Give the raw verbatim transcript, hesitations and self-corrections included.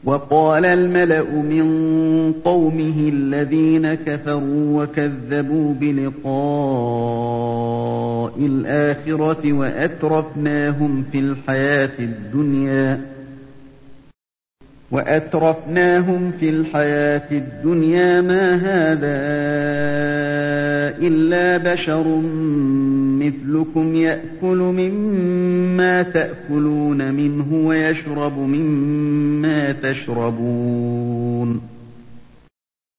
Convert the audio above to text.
وقال الملأ من قومه الذين كفروا وكذبوا بلقاء الآخرة وأترفناهم في الحياة الدنيا وأترفناهم في الحياة الدنيا ما هذا إلا بشر مثلكم يأكل مما تأكلون منه ويشرب مما تشربون